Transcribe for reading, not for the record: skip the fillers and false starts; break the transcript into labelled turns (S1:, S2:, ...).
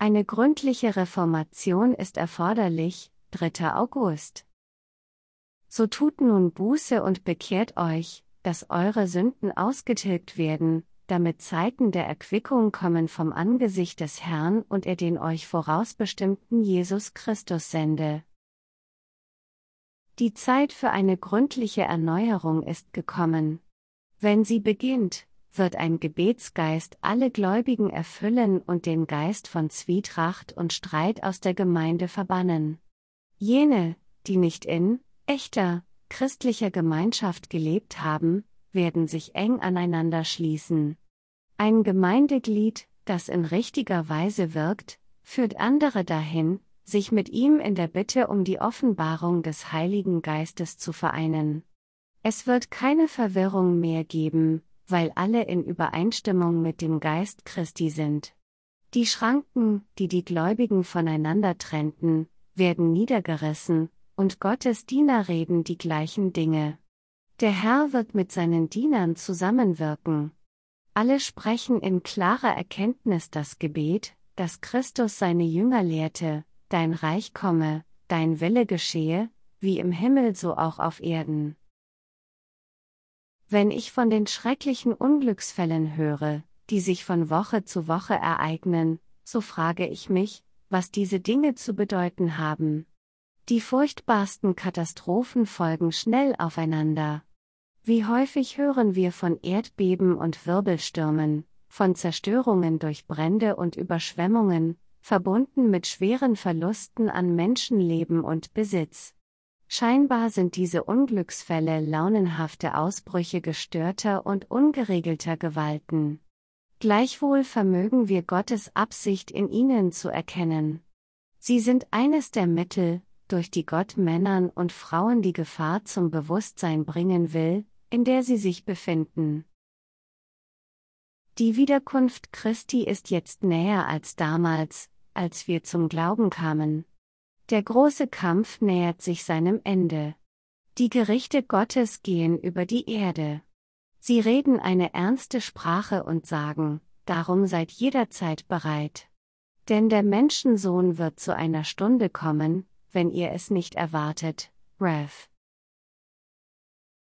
S1: Eine gründliche Reformation ist erforderlich, 3. August. So tut nun Buße und bekehrt euch, dass eure Sünden ausgetilgt werden, damit Zeiten der Erquickung kommen vom Angesicht des Herrn und er den euch vorausbestimmten Jesus Christus sende. Die Zeit für eine gründliche Erneuerung ist gekommen. Wenn sie beginnt, wird ein Gebetsgeist alle Gläubigen erfüllen und den Geist von Zwietracht und Streit aus der Gemeinde verbannen. Jene, die nicht in echter, christlicher Gemeinschaft gelebt haben, werden sich eng aneinander schließen. Ein Gemeindeglied, das in richtiger Weise wirkt, führt andere dahin, sich mit ihm in der Bitte um die Offenbarung des Heiligen Geistes zu vereinen. Es wird keine Verwirrung mehr geben, weil alle in Übereinstimmung mit dem Geist Christi sind. Die Schranken, die die Gläubigen voneinander trennten, werden niedergerissen, und Gottes Diener reden die gleichen Dinge. Der Herr wird mit seinen Dienern zusammenwirken. Alle sprechen in klarer Erkenntnis das Gebet, das Christus seine Jünger lehrte: Dein Reich komme, dein Wille geschehe, wie im Himmel so auch auf Erden. Wenn ich von den schrecklichen Unglücksfällen höre, die sich von Woche zu Woche ereignen, so frage ich mich, was diese Dinge zu bedeuten haben. Die furchtbarsten Katastrophen folgen schnell aufeinander. Wie häufig hören wir von Erdbeben und Wirbelstürmen, von Zerstörungen durch Brände und Überschwemmungen, verbunden mit schweren Verlusten an Menschenleben und Besitz. Scheinbar sind diese Unglücksfälle launenhafte Ausbrüche gestörter und ungeregelter Gewalten. Gleichwohl vermögen wir Gottes Absicht in ihnen zu erkennen. Sie sind eines der Mittel, durch die Gott Männern und Frauen die Gefahr zum Bewusstsein bringen will, in der sie sich befinden. Die Wiederkunft Christi ist jetzt näher als damals, als wir zum Glauben kamen. Der große Kampf nähert sich seinem Ende. Die Gerichte Gottes gehen über die Erde. Sie reden eine ernste Sprache und sagen: Darum seid jederzeit bereit. Denn der Menschensohn wird zu einer Stunde kommen, wenn ihr es nicht erwartet. Rev.